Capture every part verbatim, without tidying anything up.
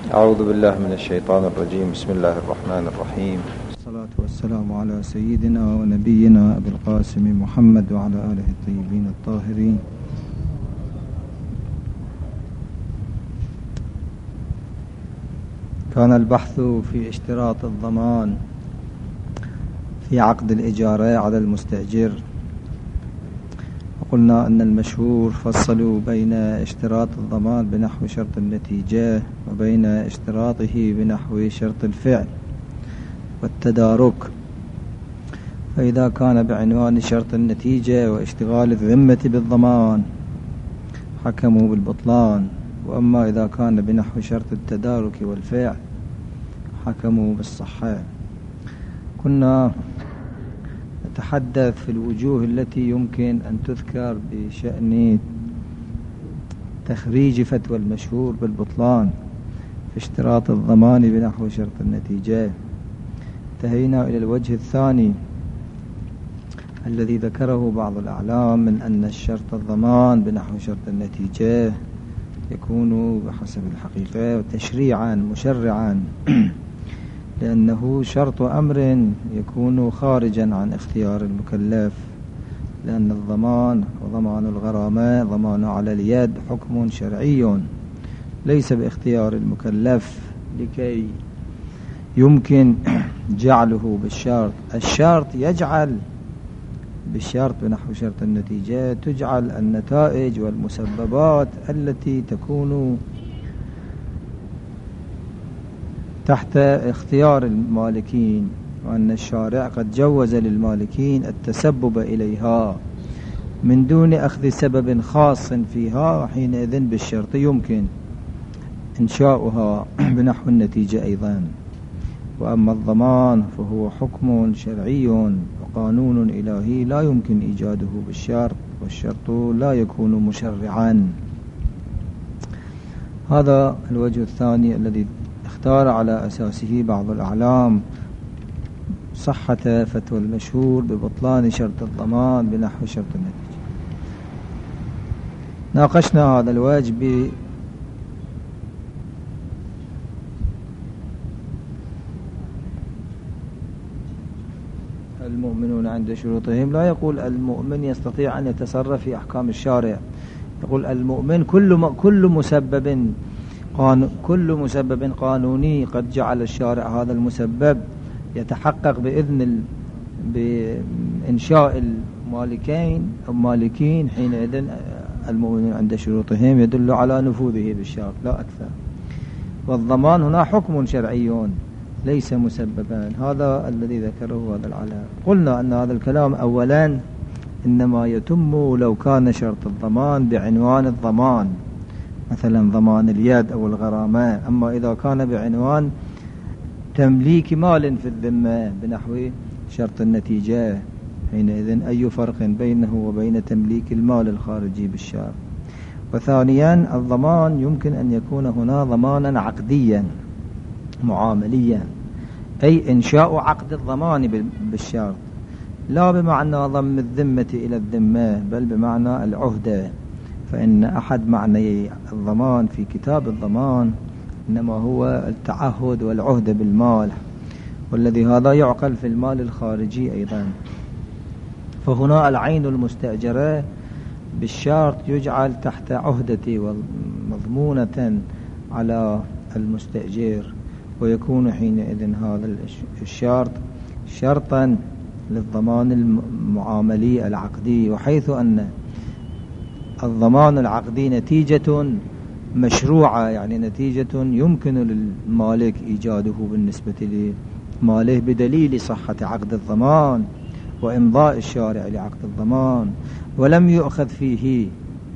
أعوذ بالله من الشيطان الرجيم. بسم الله الرحمن الرحيم. الصلاة والسلام على سيدنا ونبينا أبي القاسم محمد وعلى آله الطيبين الطاهرين. كان البحث في اشتراط الضمان في عقد الإجارة على المستأجر، وقلنا أن المشهور فصلوا بين اشتراط الضمان بنحو شرط النتيجة وبين اشتراطه بنحو شرط الفعل والتدارك. فإذا كان بعنوان شرط النتيجة واشتغال الذمة بالضمان حكموا بالبطلان، وأما إذا كان بنحو شرط التدارك والفعل حكموا بالصحة. كنا نتحدث في الوجوه التي يمكن أن تذكر بشأن تخريج فتوى المشهور بالبطلان في اشتراط الضمان بنحو شرط النتيجة. انتهينا إلى الوجه الثاني الذي ذكره بعض الأعلام من أن الشرط الضمان بنحو شرط النتيجة يكون بحسب الحقيقة تشريعا مشرعا، لأنه شرط أمر يكون خارجا عن اختيار المكلف، لأن الضمان وضمان الغرامة ضمان على اليد حكم شرعي ليس باختيار المكلف لكي يمكن جعله بالشرط. الشرط يجعل بالشرط بنحو شرط النتيجة تجعل النتائج والمسببات التي تكون تحت اختيار المالكين، وأن الشارع قد جوز للمالكين التسبب إليها من دون أخذ سبب خاص فيها، حينئذ بالشرط يمكن إنشاؤها بنحو النتيجة أيضا. وأما الضمان فهو حكم شرعي وقانون إلهي لا يمكن إيجاده بالشرط، والشرط لا يكون مشرعا. هذا الوجه الثاني الذي اختار على أساسه بعض الأعلام صحة فتوى المشهور ببطلان شرط الضمان بنحو شرط النتيجة. ناقشنا هذا الوجه ب المؤمنون عند شروطهم. لا يقول المؤمن يستطيع أن يتصرف في أحكام الشارع، يقول المؤمن كل كل مسبب قانون كل مسبب قانوني قد جعل الشارع هذا المسبب يتحقق بإذن بإنشاء المالكين أو مالكين، حينئذ المؤمنون عند شروطهم يدل على نفوذه بالشرط لا أكثر. والضمان هنا حكم شرعي ليس مسببا. هذا الذي ذكره هذا العلم. قلنا أن هذا الكلام أولا إنما يتم لو كان شرط الضمان بعنوان الضمان، مثلا ضمان اليد أو الغرامة. أما إذا كان بعنوان تمليك مال في الذمة بنحو شرط النتيجة، حينئذ أي فرق بينه وبين تمليك المال الخارجي بالشرط؟ وثانيا الضمان يمكن أن يكون هنا ضمانا عقديا معامليا، أي إنشاء عقد الضمان بالشرط، لا بمعنى ضم الذمة إلى الذمة بل بمعنى العهدة. فإن أحد معنى الضمان في كتاب الضمان إنما هو التعهد والعهد بالمال، والذي هذا يعقل في المال الخارجي أيضا. فهنا العين المستأجرة بالشرط يجعل تحت عهدة ومضمونة على المستأجر، ويكون حينئذ هذا الشرط شرطا للضمان المعاملي العقدي، وحيث أن الضمان العقدي نتيجة مشروعة، يعني نتيجة يمكن للمالك إيجاده بالنسبة لماله بدليل صحة عقد الضمان وإمضاء الشارع لعقد الضمان، ولم يؤخذ فيه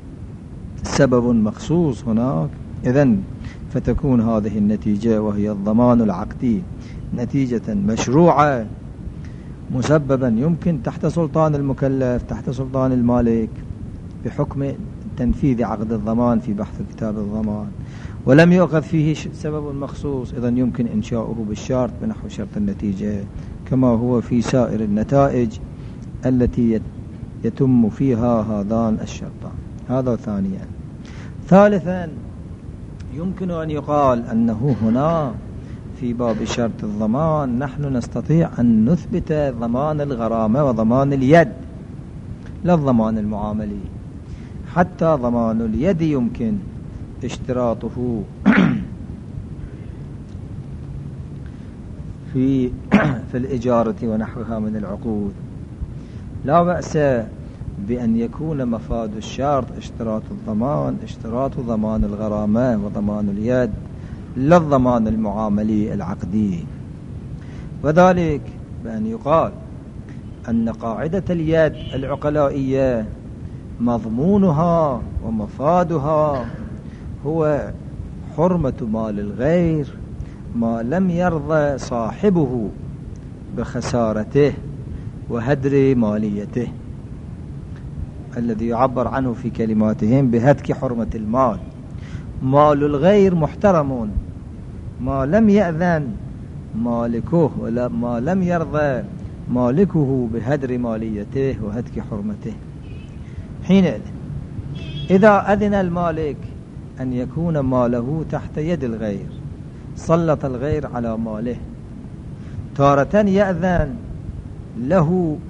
سبب مخصوص هناك، إذن فتكون هذه النتيجة وهي الضمان العقدي نتيجة مشروعة مسببا يمكن تحت سلطان المكلف تحت سلطان المالك بحكم تنفيذ عقد الضمان في بحث كتاب الضمان، ولم يؤخذ فيه سبب مخصوص، إذن يمكن إنشاؤه بالشرط بنحو شرط النتيجة، كما هو في سائر النتائج التي يتم فيها هذان الشرطان. هذا ثانيا. ثالثا يمكن أن يقال أنه هنا في باب شرط الضمان نحن نستطيع أن نثبت ضمان الغرامة وضمان اليد، لا الضمان المعاملي. حتى ضمان اليد يمكن اشتراطه في في الإجارة ونحوها من العقود. لا بأس بأن يكون مفاد الشرط اشتراط الضمان اشتراط ضمان الغرامة وضمان اليد، لا الضمان المعاملي العقدي. وذلك بأن يقال أن قاعدة اليد العقلائية مضمونها ومفادها هو حرمة مال الغير ما لم يرضى صاحبه بخسارته وهدر ماليته، الذي يعبر عنه في كلماتهم بهتك حرمة المال. مال الغير محترم ما لم يأذن مالكه ولا ما لم يرضى مالكه بهدر ماليته وهتك حرمته. حينئذ إذا أذن المالك أن يكون ماله تحت يد الغير سلط الغير على ماله، تارة يأذن له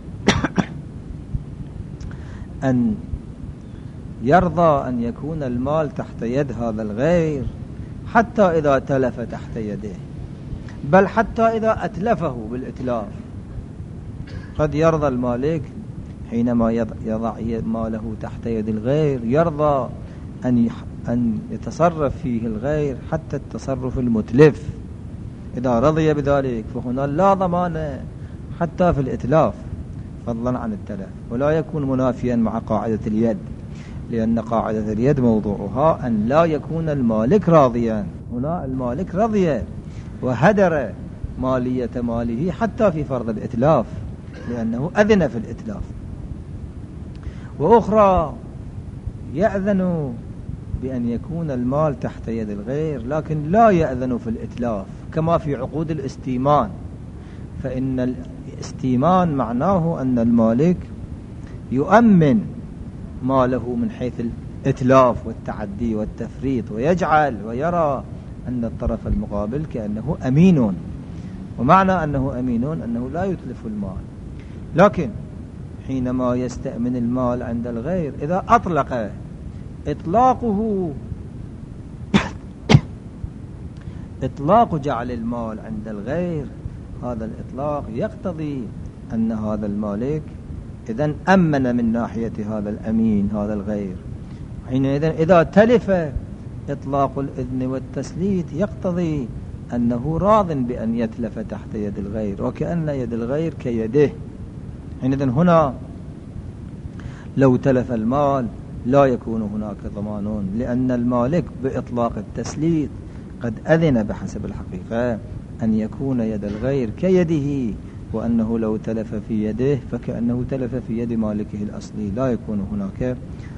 أن يرضى أن يكون المال تحت يد هذا الغير حتى إذا تلف تحت يده، بل حتى إذا أتلفه بالإتلاف. قد يرضى المالك حينما يضع ماله تحت يد الغير يرضى أن أن يتصرف فيه الغير حتى التصرف المتلف. إذا رضي بذلك فهنا لا ضمان حتى في الإتلاف فضلا عن التلف، ولا يكون منافيا مع قاعدة اليد، لأن قاعدة اليد موضوعها أن لا يكون المالك راضيا. هنا المالك رضي وهدر مالية ماله حتى في فرض الإتلاف لأنه أذن في الإتلاف. وأخرى يأذن بأن يكون المال تحت يد الغير لكن لا يأذن في الإتلاف، كما في عقود الاستيمان. فإن الاستيمان معناه أن المالك يؤمن ماله من حيث الإتلاف والتعدي والتفريط، ويجعل ويرى أن الطرف المقابل كأنه أمين، ومعنى أنه أمين أنه لا يتلف المال. لكن حينما يستأمن المال عند الغير إذا أطلق إطلاقه إطلاق جعل المال عند الغير، هذا الإطلاق يقتضي أن هذا المالك إذن أمن من ناحية هذا الأمين هذا الغير. حينئذ إذا تلف إطلاق الإذن والتسليت يقتضي أنه راض بأن يتلف تحت يد الغير، وكأن يد الغير كيده. حينئذ هنا لو تلف المال لا يكون هناك ضمان، لأن المالك بإطلاق التسليت قد أذن بحسب الحقيقة أن يكون يد الغير كيده، وأنه لو تلف في يده فكأنه تلف في يد مالكه الأصلي، لا يكون هناك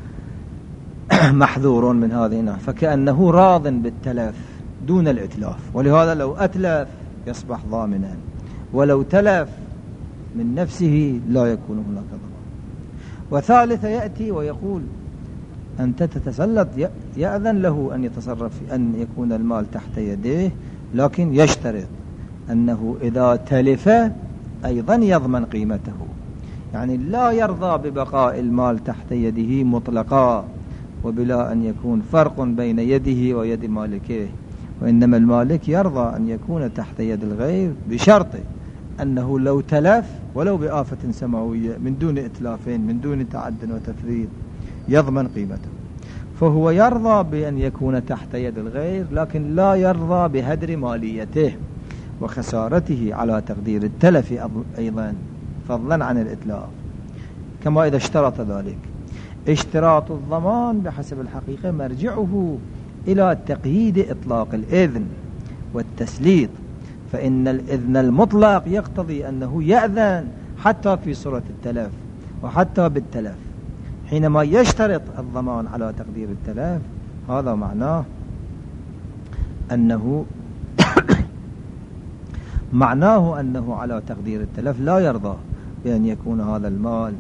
محذور من هذه الناحية، فكأنه راض بالتلف دون الإتلاف. ولهذا لو أتلف يصبح ضامنا، ولو تلف من نفسه لا يكون هناك ضمان. وثالثة يأتي ويقول أنت تتسلط، يأذن له أن يتصرف أن يكون المال تحت يديه، لكن يشترط أنه إذا تلف أيضا يضمن قيمته، يعني لا يرضى ببقاء المال تحت يده مطلقا وبلا أن يكون فرق بين يده ويد مالكه، وإنما المالك يرضى أن يكون تحت يد الغير بشرط أنه لو تلف ولو بآفة سماوية من دون إتلافين من دون تعد وتفريط يضمن قيمته. فهو يرضى بأن يكون تحت يد الغير لكن لا يرضى بهدر ماليته وخسارته على تقدير التلف أيضا فضلا عن الإتلاف، كما إذا اشترط ذلك. اشتراط الضمان بحسب الحقيقة مرجعه إلى تقييد إطلاق الإذن والتسليط، فإن الإذن المطلق يقتضي أنه يأذن حتى في صورة التلف وحتى بالتلف. حينما يشترط الضمان على تقدير التلف هذا معناه أنه معناه أنه على تقدير التلف لا يرضى بأن يكون هذا المال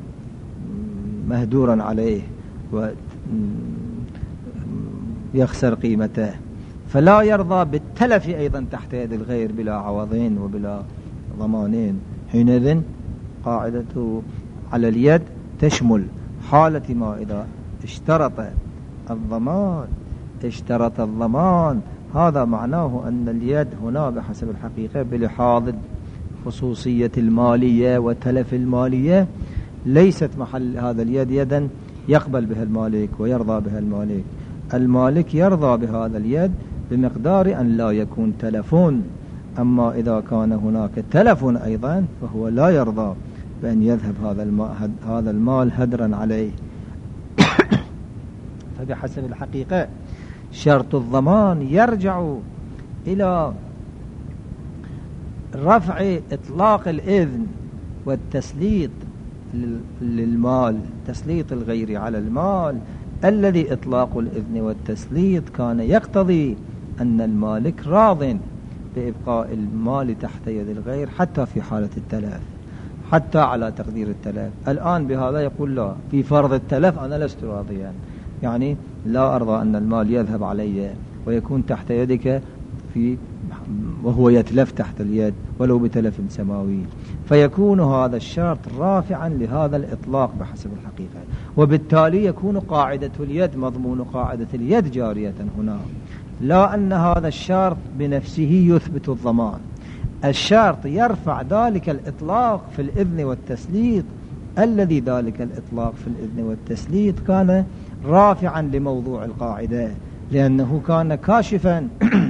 مهدورا عليه ويخسر قيمته، فلا يرضى بالتلف أيضا تحت يد الغير بلا عوضين وبلا ضمانين. حينئذ قاعدة على اليد تشمل حالة ما إذا اشترط الضمان اشترط الضمان، هذا معناه أن اليد هنا بحسب الحقيقة بلحاظ خصوصية المالية وتلف المالية ليست محل هذا اليد يدا يقبل بها المالك ويرضى بها المالك. المالك يرضى بهذا اليد بمقدار أن لا يكون تلفون، أما إذا كان هناك تلف أيضا فهو لا يرضى بأن يذهب هذا المال, هذا المال هدرا عليه. فبحسب الحقيقة شرط الضمان يرجع إلى رفع إطلاق الإذن والتسليط للمال، تسليط الغير على المال الذي إطلاق الإذن والتسليط كان يقتضي أن المالك راض بإبقاء المال تحت يد الغير حتى في حالة التلف، حتى على تقدير التلف. الآن بهذا يقول لا، في فرض التلف أنا لست راضيا، يعني لا أرضى أن المال يذهب علي ويكون تحت يدك في وهو يتلف تحت اليد ولو بتلف سماوي. فيكون هذا الشرط رافعا لهذا الإطلاق بحسب الحقيقة، وبالتالي يكون قاعدة اليد مضمون قاعدة اليد جارية هنا، لا أن هذا الشرط بنفسه يثبت الضمان. الشرط يرفع ذلك الإطلاق في الإذن والتسليط الذي ذلك الإطلاق في الإذن والتسليط كان رافعا لموضوع القاعدة، لأنه كان كاشفا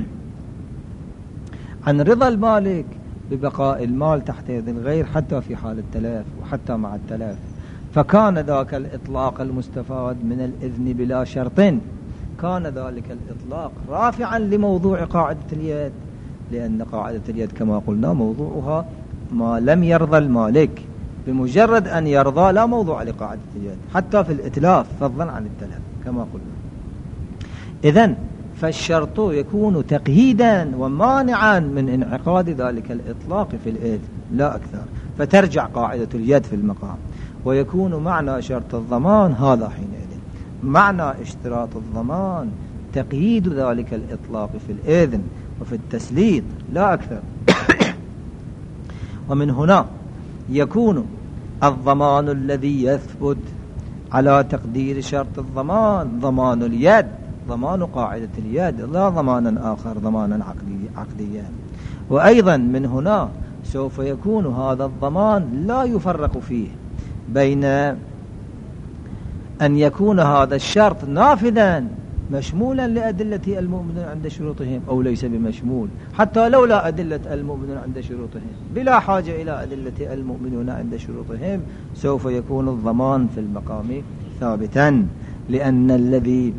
عن رضا المالك ببقاء المال تحت يد الغير حتى في حال التلف وحتى مع التلف. فكان ذاك الإطلاق المستفاد من الإذن بلا شرط كان ذلك الإطلاق رافعا لموضوع قاعدة اليد، لأن قاعدة اليد كما قلنا موضوعها ما لم يرضى المالك، بمجرد أن يرضى لا موضوع لقاعدة اليد حتى في الإتلاف فضلا عن التلف كما قلنا. إذن فالشرط يكون تقييدا ومانعا من انعقاد ذلك الإطلاق في الإذن لا أكثر، فترجع قاعدة اليد في المقام، ويكون معنى شرط الضمان هذا حينئذ معنى اشتراط الضمان تقييد ذلك الإطلاق في الإذن وفي التسليط لا أكثر. ومن هنا يكون الضمان الذي يثبت على تقدير شرط الضمان ضمان اليد، ضمان قاعدة اليد لا ضمانا آخر ضمانا عقدي عقديا. وأيضا من هنا سوف يكون هذا الضمان لا يفرق فيه بين أن يكون هذا الشرط نافذا مشمولا لأدلة المؤمنين عند شروطهم أو ليس بمشمول، حتى لولا أدلة المؤمنين عند شروطهم بلا حاجة إلى أدلة المؤمنين عند شروطهم سوف يكون الضمان في المقام ثابتا، لأن الذي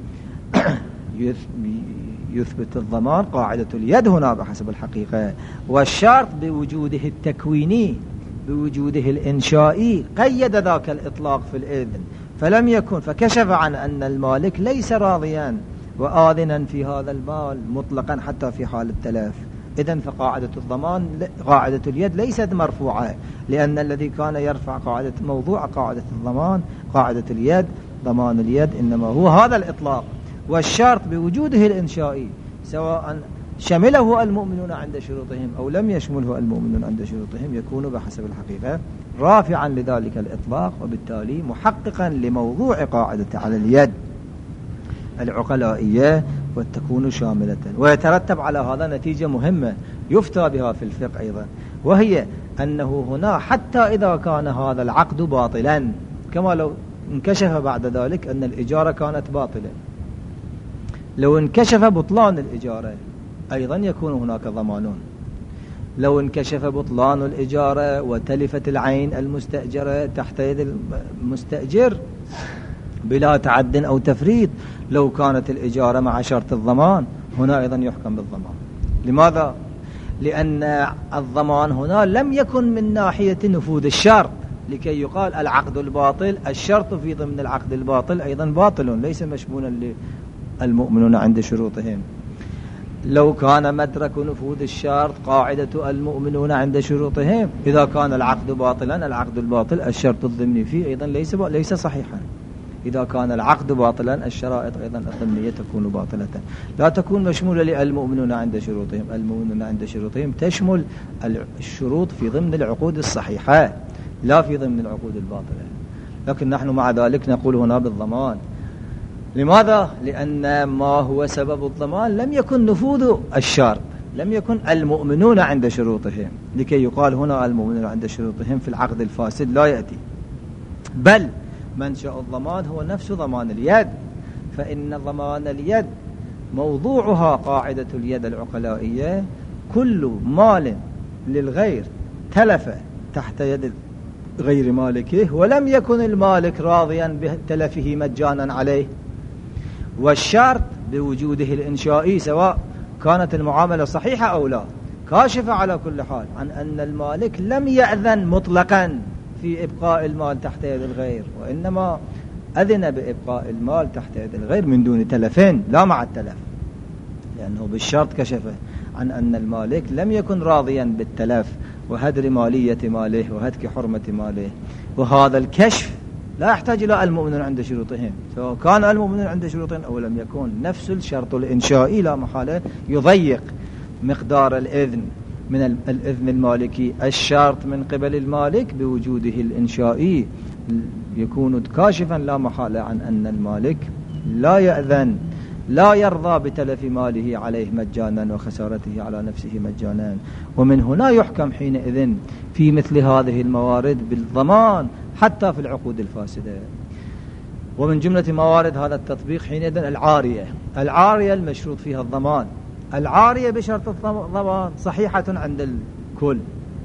يثبت الضمان قاعدة اليد هنا بحسب الحقيقة، والشرط بوجوده التكويني بوجوده الإنشائي قيد ذاك الإطلاق في الإذن، فلم يكن فكشف عن أن المالك ليس راضيا وآذنا في هذا المال مطلقا حتى في حال التلف. إذن فقاعدة الضمان قاعدة اليد ليست مرفوعة، لأن الذي كان يرفع قاعدة موضوع قاعدة الضمان قاعدة اليد ضمان اليد إنما هو هذا الإطلاق، والشرط بوجوده الإنشائي سواء شمله المؤمنون عند شروطهم أو لم يشمله المؤمنون عند شروطهم يكون بحسب الحقيقة رافعا لذلك الإطلاق، وبالتالي محققا لموضوع قاعدة على اليد العقلائية وتكون شاملة. ويترتب على هذا نتيجة مهمة يفتى بها في الفقه أيضا، وهي أنه هنا حتى إذا كان هذا العقد باطلا، كما لو انكشف بعد ذلك أن الإجارة كانت باطلة، لو انكشف بطلان الإجارة أيضا يكون هناك ضمان. لو انكشف بطلان الإجارة وتلفت العين المستأجرة تحت يد المستأجر بلا تعد أو تفريط، لو كانت الإجارة مع شرط الضمان هنا أيضا يحكم بالضمان. لماذا؟ لأن الضمان هنا لم يكن من ناحية نفوذ الشرط لكي يقال العقد الباطل، الشرط في ضمن العقد الباطل أيضا باطل ليس مشمولا للمؤمنون عند شروطهم. لو كان مدرك نفوذ الشرط قاعدة المؤمنون عند شروطهم، إذا كان العقد باطلا العقد الباطل الشرط الضمني فيه أيضا ليس ليس صحيحا، إذا كان العقد باطلا الشرائط أيضا الضمنية تكون باطلة، لا تكون مشمولة للمؤمنون عند شروطهم. المؤمنون عند شروطهم تشمل الشروط في ضمن العقود الصحيحة لا في ضمن العقود الباطلة. لكن نحن مع ذلك نقول هنا بالضمان. لماذا؟ لأن ما هو سبب الضمان لم يكن نفوذ الشرط، لم يكن المؤمنون عند شروطهم، لكي يقال هنا المؤمنون عند شروطهم في العقد الفاسد لا يأتي. بل منشأ الضمان هو نفس ضمان اليد، فإن ضمان اليد موضوعها قاعدة اليد العقلائية: كل مال للغير تلف تحت يد غير مالكه ولم يكن المالك راضيا بتلفه مجانا عليه. والشرط بوجوده الإنشائي سواء كانت المعاملة صحيحة أو لا كاشفة على كل حال عن أن المالك لم يأذن مطلقا في إبقاء المال تحت يد الغير، وإنما أذن بإبقاء المال تحت يد الغير من دون تلفين لا مع التلف، لأنه بالشرط كشف عن أن المالك لم يكن راضيا بالتلف وهدر مالية ماله وهتك حرمة ماله. وهذا الكشف لا يحتاج إلى المؤمنون عند شروطهم، سواء كان المؤمنون عند شروطهم أو لم يكن. نفس الشرط الإنشائي لا محالة يضيق مقدار الإذن من الإذن المالكي. الشرط من قبل المالك بوجوده الإنشائي يكون كاشفا لا محالة عن أن المالك لا يأذن لا يرضى بتلف ماله عليه مجانا وخسارته على نفسه مجانا. ومن هنا يحكم حينئذ في مثل هذه الموارد بالضمان حتى في العقود الفاسدة. ومن جملة موارد هذا التطبيق حينئذ العارية. العارية المشروط فيها الضمان. العارية بشرط الضمان صحيحة عند الكل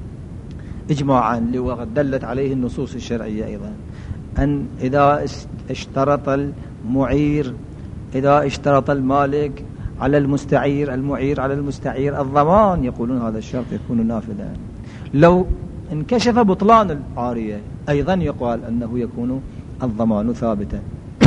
إجماعا، وقد دلت عليه النصوص الشرعية أيضا، أن إذا اشترط المعير إذا اشترط المالك على المستعير المعير على المستعير الضمان، يقولون هذا الشرط يكون نافذا. لو انكشف بطلان العارية أيضا يقال أنه يكون الضمان ثابتا،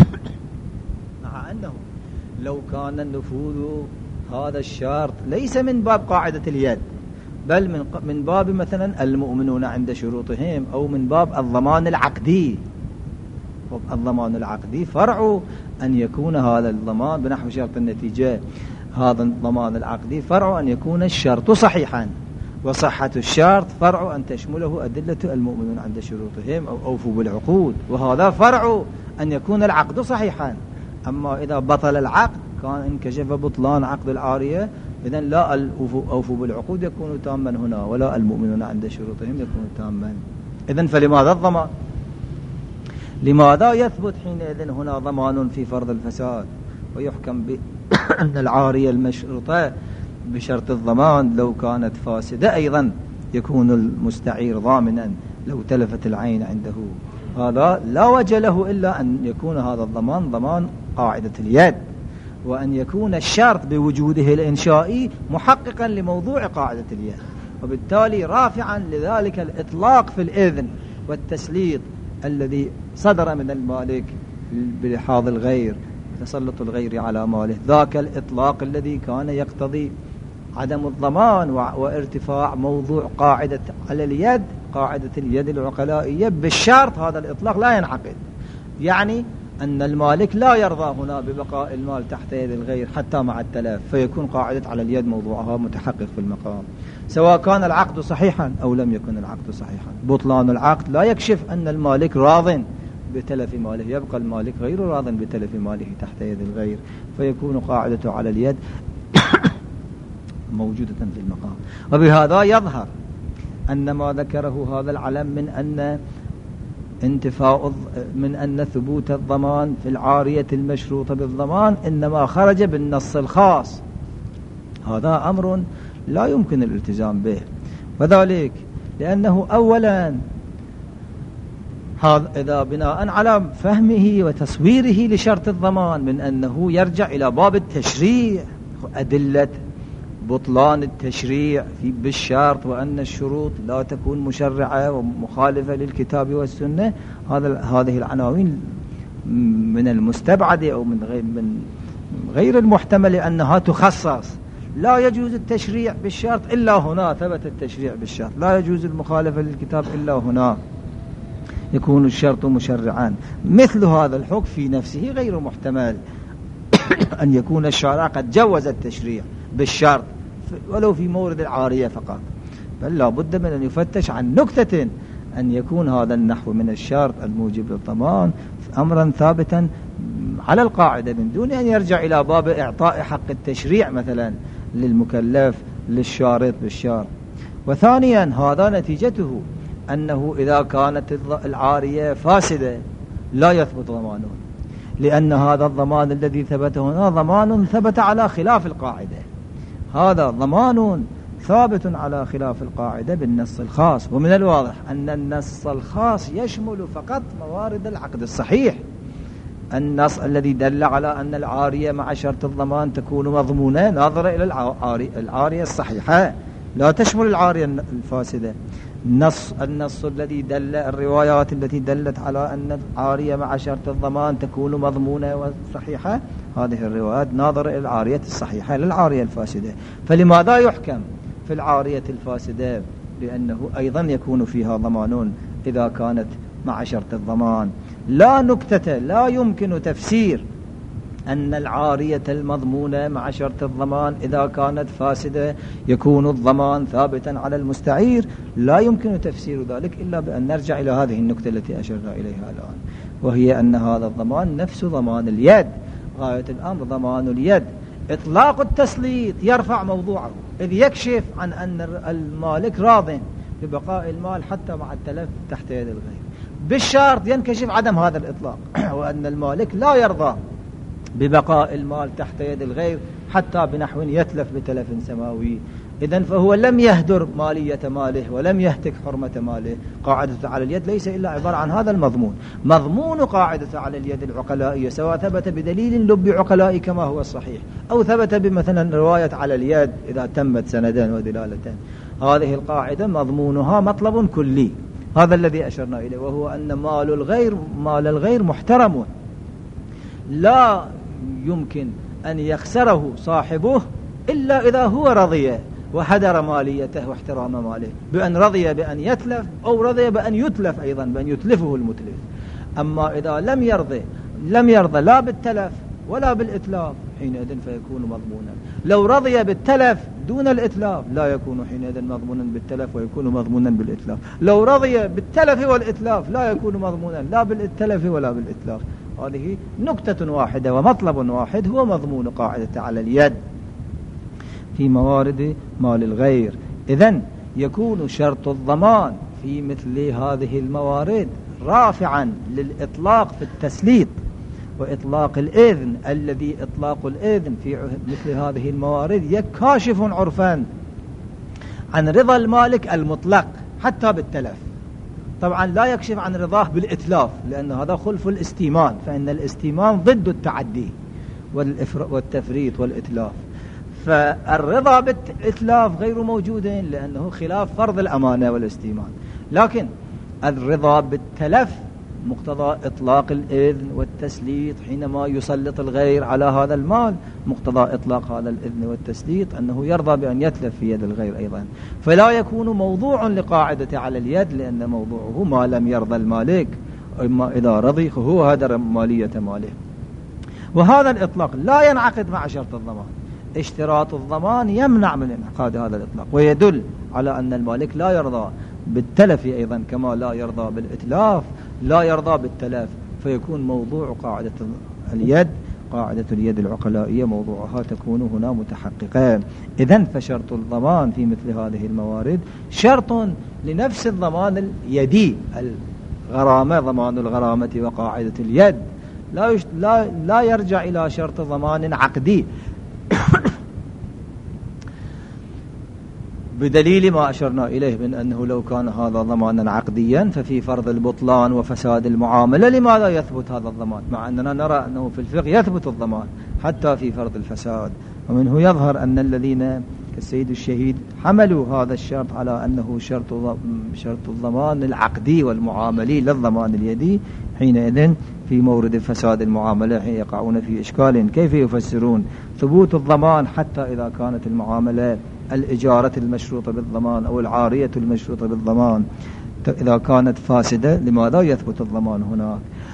مع أنه لو كان النفوذ هذا الشرط ليس من باب قاعدة اليد بل من من باب مثلا المؤمنون عند شروطهم أو من باب الضمان العقدي. الضمان العقدي فرع أن يكون هذا الضمان بنحو شرط النتيجة. هذا الضمان العقدي فرع أن يكون الشرط صحيحا، وصحة الشرط فرع أن تشمله أدلة المؤمنون عند شروطهم أو أوفوا بالعقود، وهذا فرع أن يكون العقد صحيحا. أما إذا بطل العقد كان انكشف بطلان عقد العارية، إذن لا الأوفوا بالعقود يكون تاما هنا ولا المؤمنون عند شروطهم يكون تاما. إذن فلماذا الضمان؟ لماذا يثبت حينئذ هنا ضمان في فرض الفساد ويحكم بأن العارية المشروطة بشرط الضمان لو كانت فاسدة أيضا يكون المستعير ضامنا لو تلفت العين عنده؟ هذا لا وجه له إلا أن يكون هذا الضمان ضمان قاعدة اليد، وأن يكون الشرط بوجوده الإنشائي محققا لموضوع قاعدة اليد، وبالتالي رافعا لذلك الإطلاق في الإذن والتسليط الذي صدر من المالك بلحاظ الغير، تسلط الغير على ماله، ذاك الإطلاق الذي كان يقتضي عدم الضمان وارتفاع موضوع قاعدة على اليد قاعدة اليد العقلائية بالشرط. هذا الإطلاق لا ينعقد، يعني أن المالك لا يرضى هنا ببقاء المال تحت يد الغير حتى مع التلف، فيكون قاعدة على اليد موضوعها متحقق في المقام سواء كان العقد صحيحا أو لم يكن العقد صحيحا. بطلان العقد لا يكشف أن المالك راض بتلف ماله، يبقى المالك غير راض بتلف ماله تحت يد الغير، فيكون قاعدته على اليد موجودة في المقام. وبهذا يظهر أن ما ذكره هذا العلم من أن انتفاء من أن ثبوت الضمان في العارية المشروطة بالضمان إنما خرج بالنص الخاص، هذا أمر لا يمكن الالتزام به. وذلك لأنه أولا هذا إذا بناء على فهمه وتصويره لشرط الضمان من أنه يرجع إلى باب التشريع، أدلة بطلان التشريع في بالشرط وأن الشروط لا تكون مشرعة ومخالفة للكتاب والسنة، هذا هذه العناوين من المستبعد أو من غير من غير المحتمل أنها تخصص. لا يجوز التشريع بالشرط إلا هنا ثبت التشريع بالشرط، لا يجوز المخالفة للكتاب إلا هنا. يكون الشرط مشرعا. مثل هذا الحكم في نفسه غير محتمل أن يكون الشارع قد جوز التشريع بالشرط ولو في مورد العارية فقط، بل لا بد من أن يفتش عن نكتة أن يكون هذا النحو من الشرط الموجب للضمان أمرا ثابتا على القاعدة من دون أن يرجع إلى باب إعطاء حق التشريع مثلا للمكلف للشارط بالشرط. وثانيا هذا نتيجته أنه إذا كانت العارية فاسدة لا يثبت ضمانه، لأن هذا الضمان الذي ثبت هنا ضمان ثبت على خلاف القاعدة، هذا ضمان ثابت على خلاف القاعدة بالنص الخاص. ومن الواضح أن النص الخاص يشمل فقط موارد العقد الصحيح. النص الذي دل على أن العارية مع شرط الضمان تكون مضمونة ناظرة إلى العارية الصحيحة، لا تشمل العارية الفاسدة. النص النص الذي دل الروايات التي دلت على أن العارية مع شرط الضمان تكون مضمونة وصحيحة، هذه الروايات ناظرة إلى العارية الصحيحة للعارية الفاسدة. فلماذا يحكم في العارية الفاسدة؟ لأنه أيضا يكون فيها ضمان إذا كانت مع شرط الضمان. لا نكتة، لا يمكن تفسير أن العارية المضمونة مع شرط الضمان إذا كانت فاسدة يكون الضمان ثابتا على المستعير، لا يمكن تفسير ذلك إلا بأن نرجع إلى هذه النكتة التي أشرنا إليها الآن، وهي أن هذا الضمان نفس ضمان اليد. غاية الأمر ضمان اليد إطلاق التسليط يرفع موضوعه، إذ يكشف عن أن المالك راض ببقاء المال حتى مع التلف تحت يد الغير. بالشرط ينكشف عدم هذا الإطلاق وأن المالك لا يرضى ببقاء المال تحت يد الغير حتى بنحو يتلف بتلف سماوي. إذن فهو لم يهدر مالية ماله ولم يهتك حرمة ماله. قاعدة على اليد ليس إلا عبارة عن هذا المضمون. مضمون قاعدة على اليد العقلائية سواء ثبت بدليل لب عقلائي كما هو الصحيح أو ثبت بمثلا رواية على اليد إذا تمت سندان ودلالتان، هذه القاعدة مضمونها مطلب كلي، هذا الذي أشرنا إليه، وهو أن مال الغير مال الغير محترم لا يمكن أن يخسره صاحبه إلا إذا هو رضي وحذر ماليته واحترام ماله، بأن رضي بأن يتلف أو رضي بأن يتلف أيضا بأن يتلفه المتلف. أما إذا لم يرضي لم يرضى لا بالتلف ولا بالإتلاف حينئذ فيكون مضمونا. لو رضي بالتلف دون الإتلاف لا يكون حينئذ مضمونا بالتلف ويكون مضمونا بالإتلاف. لو رضي بالتلف والإتلاف لا يكون مضمونا لا بالتلف ولا بالإتلاف. هذه نكتة واحدة ومطلب واحد هو مضمون قاعدة على اليد في موارد مال الغير. إذن يكون شرط الضمان في مثل هذه الموارد رافعا للإطلاق في التسليط وإطلاق الإذن، الذي إطلاق الإذن في مثل هذه الموارد يكاشف عرفا عن رضا المالك المطلق حتى بالتلف. طبعا لا يكشف عن رضاه بالإتلاف لأن هذا خلف الاستيمان، فإن الاستيمان ضد التعدي والتفريط والإتلاف. فالرضا بالإتلاف غير موجود لأنه خلاف فرض الأمانة والاستيمان، لكن الرضا بالتلف مقتضى إطلاق الإذن والتسليط حينما يسلط الغير على هذا المال، مقتضى إطلاق هذا الإذن والتسليط أنه يرضى بأن يتلف في يد الغير أيضا. فلا يكون موضوع لقاعدة على اليد لأن موضوعه ما لم يرضى المالك، إما إذا رضي هو هدر مالية ماله. وهذا الإطلاق لا ينعقد مع شرط الضمان. اشتراط الضمان يمنع من انعقاد هذا الإطلاق ويدل على أن المالك لا يرضى بالتلف أيضا كما لا يرضى بالإتلاف، لا يرضى بالتلف، فيكون موضوع قاعدة اليد قاعدة اليد العقلائية موضوعها تكون هنا متحققة. إذن فشرط الضمان في مثل هذه الموارد شرط لنفس الضمان اليدي، الغرامة ضمان الغرامة وقاعدة اليد لا لا لا يرجع إلى شرط ضمان عقدي بدليل ما أشرنا إليه من أنه لو كان هذا ضمانا عقديا ففي فرض البطلان وفساد المعاملة لماذا يثبت هذا الضمان، مع أننا نرى أنه في الفقه يثبت الضمان حتى في فرض الفساد. ومنه يظهر أن الذين كالسيد الشهيد حملوا هذا الشرط على أنه شرط شرط الضمان العقدي والمعاملي للضمان اليدي، حينئذ في مورد فساد المعاملة حين يقعون في إشكال كيف يفسرون ثبوت الضمان حتى إذا كانت المعاملة الإجارة المشروطة بالضمان أو العارية المشروطة بالضمان إذا كانت فاسدة لماذا يثبت الضمان هناك؟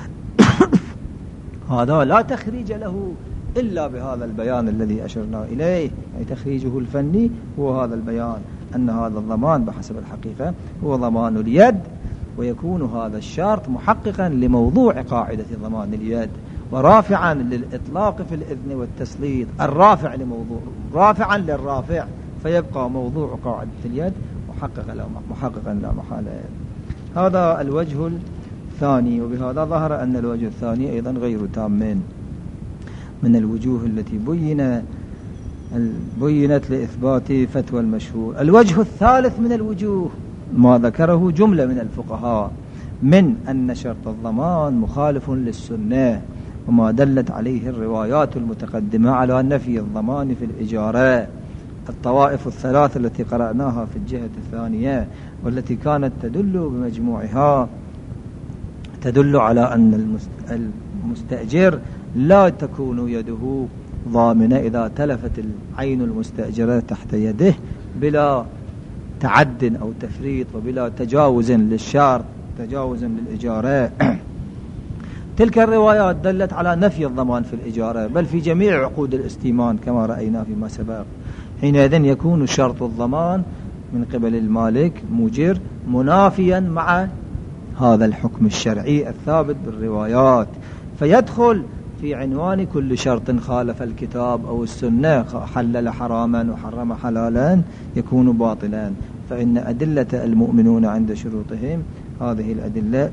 هذا لا تخريج له إلا بهذا البيان الذي أشرنا إليه، أي تخريجه الفني هو هذا البيان أن هذا الضمان بحسب الحقيقة هو ضمان اليد، ويكون هذا الشرط محققا لموضوع قاعدة ضمان اليد ورافعا للإطلاق في الإذن والتسليط، الرافع لموضوع رافعا للرافع، فيبقى موضوع قاعدة اليد محققا لا محققا لا محالة. هذا الوجه الثاني، وبهذا ظهر أن الوجه الثاني أيضا غير تام من الوجوه التي بين بينت لإثبات فتوى المشهور. الوجه الثالث من الوجوه ما ذكره جملة من الفقهاء من أن شرط الضمان مخالف للسنة، وما دلت عليه الروايات المتقدمة على نفي الضمان في الإجارة. الطوائف الثلاث التي قرأناها في الجهة الثانية والتي كانت تدل بمجموعها تدل على أن المستأجر لا تكون يده ضامنة إذا تلفت العين المستأجرة تحت يده بلا تعد أو تفريط وبلا تجاوز للشرط تجاوز للإجارة. تلك الروايات دلت على نفي الضمان في الإجارة بل في جميع عقود الاستيمان كما رأينا فيما سبق. حينئذ يكون شرط الضمان من قبل المالك مجر منافيا مع هذا الحكم الشرعي الثابت بالروايات، فيدخل في عنوان كل شرط خالف الكتاب أو السنة، حلل حراما وحرم حلالا، يكون باطلا. فإن أدلة المؤمنون عند شروطهم هذه الأدلة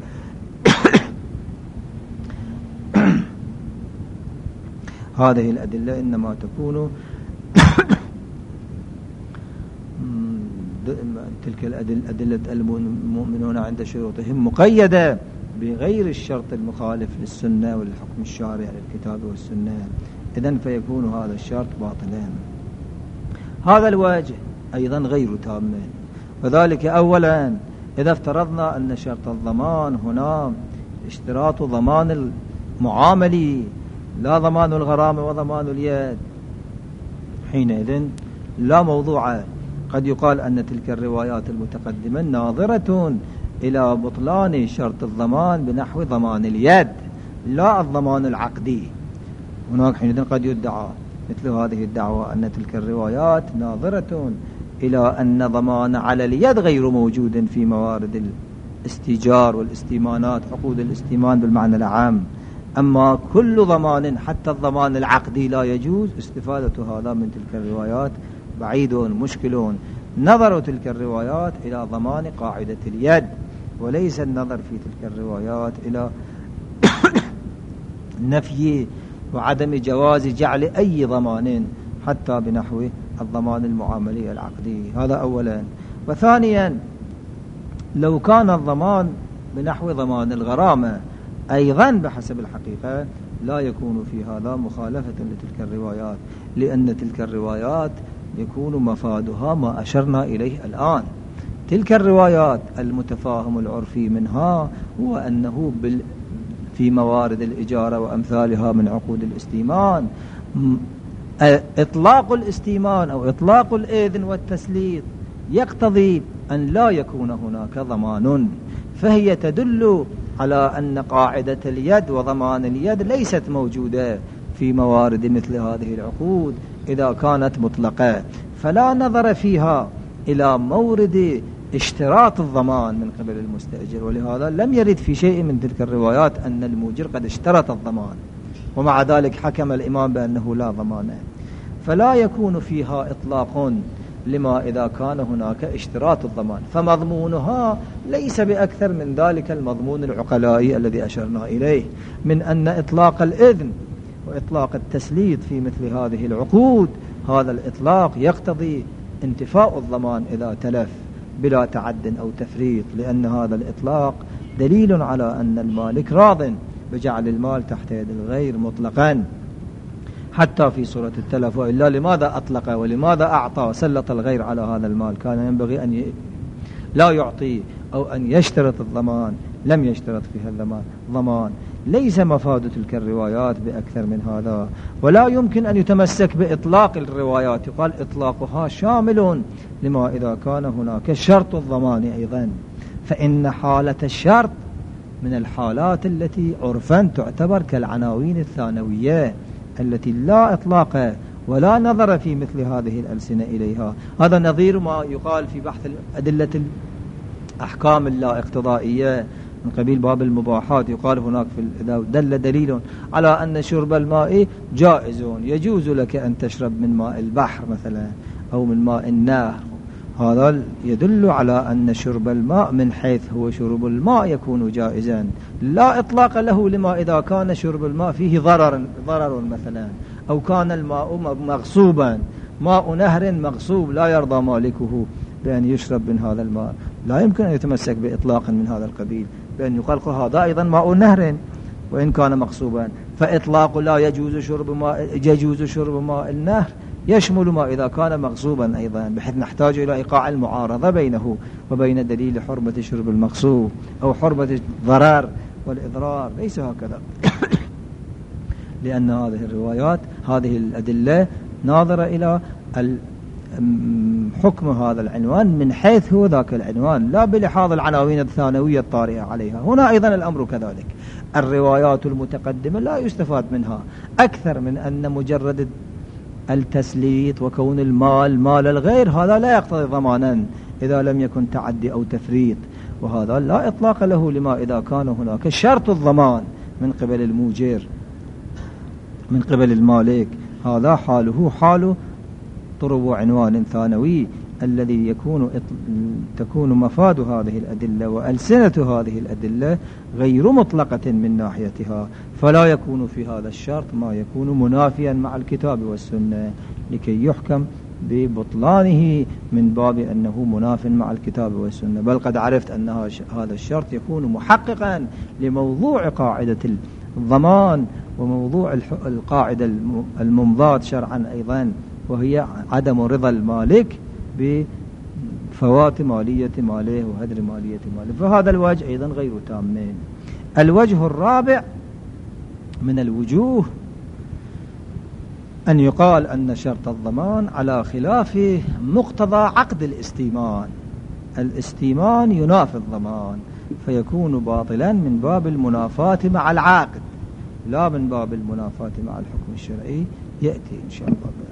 هذه الأدلة إنما تكون تلك الأدلة المؤمنون عند شروطهم مقيدة بغير الشرط المخالف للسنة والحكم الشارع للكتاب والسنة، إذن فيكون هذا الشرط باطلا. هذا الوجه أيضا غير تام، وذلك أولا إذا افترضنا أن شرط الضمان هنا اشتراط ضمان المعاملي لا ضمان الغرامة وضمان اليد، حينئذ لا موضوع. قد يقال أن تلك الروايات المتقدمة ناظرة إلى بطلان شرط الضمان بنحو ضمان اليد لا الضمان العقدي. هناك حينئذ قد يدعى مثل هذه الدعوة أن تلك الروايات ناظرة إلى أن ضمان على اليد غير موجود في موارد الاستيجار والاستيمانات عقود الاستيمان بالمعنى العام، أما كل ضمان حتى الضمان العقدي لا يجوز. استفادة هذا من تلك الروايات بعيد مشكل. نظر تلك الروايات إلى ضمان قاعدة اليد، وليس النظر في تلك الروايات إلى نفي وعدم جواز جعل أي ضمان حتى بنحو الضمان المعاملي العقدي. هذا أولا. وثانيا لو كان الضمان بنحو ضمان الغرامة أيضا بحسب الحقيقة لا يكون في هذا مخالفة لتلك الروايات، لأن تلك الروايات يكون مفادها ما أشرنا إليه الآن. تلك الروايات المتفاهم العرفي منها هو أنه بال في موارد الإجارة وأمثالها من عقود الاستيمان إطلاق الاستيمان أو إطلاق الإذن والتسليط يقتضي أن لا يكون هناك ضمان، فهي تدل على أن قاعدة اليد وضمان اليد ليست موجودة في موارد مثل هذه العقود إذا كانت مطلقة، فلا نظر فيها إلى مورد اشتراط الضمان من قبل المستأجر. ولهذا لم يرد في شيء من تلك الروايات أن المؤجر قد اشترط الضمان، ومع ذلك حكم الإمام بأنه لا ضمان، فلا يكون فيها إطلاق لما إذا كان هناك اشتراط الضمان، فمضمونها ليس بأكثر من ذلك المضمون العقلائي الذي أشرنا إليه من أن إطلاق الإذن وإطلاق التسليط في مثل هذه العقود هذا الإطلاق يقتضي انتفاء الضمان إذا تلف بلا تعد أو تفريط، لأن هذا الإطلاق دليل على أن المالك راض بجعل المال تحت يد الغير مطلقا حتى في صورة التلف. وإلا لماذا أطلق ولماذا أعطى سلط الغير على هذا المال؟ كان ينبغي أن ي... لا يعطي أو أن يشترط الضمان، لم يشترط فيها الضمان ضمان. ليس مفاد تلك الروايات بأكثر من هذا، ولا يمكن أن يتمسك بإطلاق الروايات، يقال إطلاقها شامل لما إذا كان هناك شرط الضمان أيضا، فإن حالة الشرط من الحالات التي عرفا تعتبر كالعناوين الثانوية التي لا إطلاق ولا نظر في مثل هذه الألسنة إليها. هذا نظير ما يقال في بحث أدلة الأحكام اللا اقتضائية من قبيل باب المباحات. يقال هناك في إذا دل دليل على أن شرب الماء جائز يجوز لك أن تشرب من ماء البحر مثلا أو من ماء النهر، هذا يدل على أن شرب الماء من حيث هو شرب الماء يكون جائزا، لا إطلاق له لما إذا كان شرب الماء فيه ضرر ضرر مثلا، أو كان الماء مغصوبا، ماء نهر مغصوب لا يرضى مالكه بأن يشرب من هذا الماء، لا يمكن أن يتمسك بإطلاق من هذا القبيل، بأن يقال هذا أيضا ماء نهر وإن كان مغصوبا. فإطلاق لا يجوز شرب ماء يجوز شرب ماء النهر يشمل ما إذا كان مغصوبا أيضا، بحيث نحتاج إلى إيقاع المعارضة بينه وبين دليل حرمة شرب المغصوب أو حرمة الضرر والإضرار. ليس هكذا لأن هذه الروايات هذه الأدلة ناظرة إلى حكم هذا العنوان من حيث هو ذاك العنوان، لا بلحاظ العناوين الثانوية الطارئة عليها. هنا أيضا الأمر كذلك، الروايات المتقدمة لا يستفاد منها أكثر من أن مجرد التسليط وكون المال مال الغير هذا لا يقتضي ضمانا إذا لم يكن تعدي أو تفريط، وهذا لا إطلاق له لما إذا كان هناك شرط الضمان من قبل الموجر من قبل المالك. هذا حاله حال طرب عنوان ثانوي الذي يكون تكون مفاد هذه الأدلة وألسنة هذه الأدلة غير مطلقة من ناحيتها، فلا يكون في هذا الشرط ما يكون منافيا مع الكتاب والسنة لكي يحكم ببطلانه من باب أنه مناف مع الكتاب والسنة، بل قد عرفت أن هذا الشرط يكون محققا لموضوع قاعدة الضمان وموضوع القاعدة الممضات شرعا أيضا، وهي عدم رضا المالك بفوات مالية ماله وهدر مالية ماله. فهذا الوجه أيضا غير تامين. الوجه الرابع من الوجوه أن يقال أن شرط الضمان على خلاف مقتضى عقد الاستيمان. الاستيمان ينافي الضمان فيكون باطلا من باب المنافاة مع العاقد لا من باب المنافاة مع الحكم الشرعي، يأتي إن شاء الله.